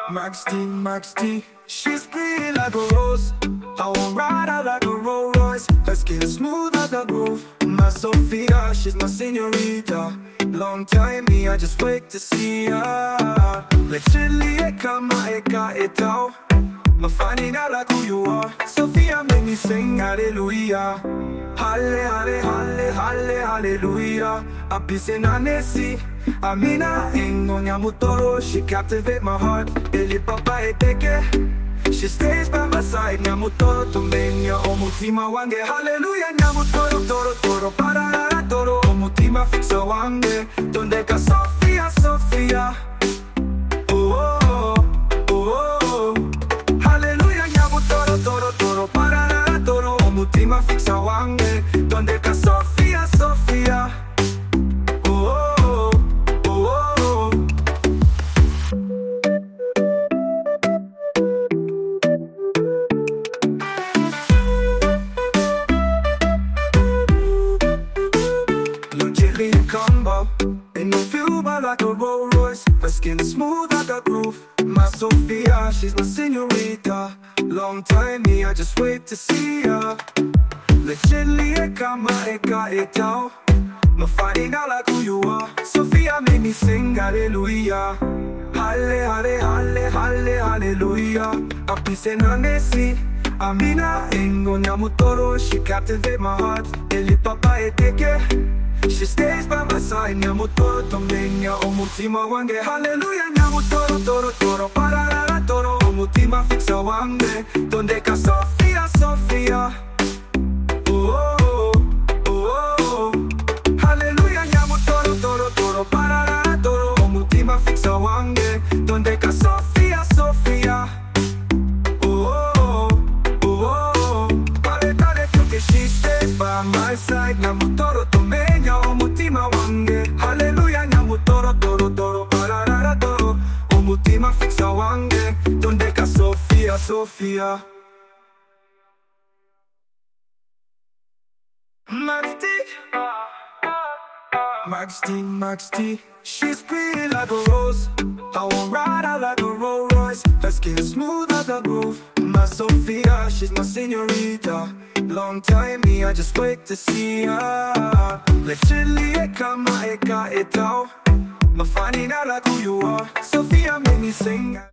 Max T, she's pretty like a rose. I won't ride her like a Rolls Royce. Her skin is smooth like a groove. My Sophia, she's my señorita. Long time me, I just wait to see her. Literally, eka itaw. I'm finding out like who you are. Sophia made me sing hallelujah. Halle, halle, halle, halle, hallelujah. I'm pissing on Nessie. Amina, ingo nyamutoro. She captivate my heart. Eli papa eteke. She stays by my side. Nyamutoro tumenya. Omutima wange. Hallelujah, nyamutoro, toro, toro. Pararara, toro. Omutima fixa wange. Donde ka Sophia, Sophia. Oh, oh, oh, oh, oh. Hallelujah, nyamutoro, toro, toro. Pararara, toro. Omutima fixa wange. Donde ka Sophia, Sophia. Combo, and you feel by like a Rolls Royce. Her skin is smooth like a groove. My Sophia, she's my señorita. Long time me, I just wait to see her. Literally, eka itaw. I'm finding out like who you are. Sophia made me sing hallelujah. Halle, halle, halle, halle, hallelujah. I'm pissing on Nessie. Amina, ingo nyamutoro. She captivate my heart. Eli papa eteke. She stays by my side, nyamutoro tumenya. Omutima wange, hallelujah, nyamutoro, toro, toro. Pararara, toro, omutima fixa wange. Donde ka Sophia, Sophia. Oh, oh, oh, oh, oh. Hallelujah, nyamutoro, toro, toro. Pararara, toro, omutima fixa wange. Donde ka Sophia, Sophia. Oh, oh, oh, oh, oh. Pare, porque she stays by my side, nyamutoro tumenya. Omutima wange, hallelujah, nyamutoro, toro, toro, pararara, toro. Omutima fixa wange, donde ka Sophia, Sophia. Max T, she's pretty like a rose. I won't ride her like a Rolls Royce. Her skin is smooth like a groove. My Sophia, she's my señorita. Long time me, I just wait to see her. Literally, eka itaw. I'm finding out like who you are. Sophia made me sing.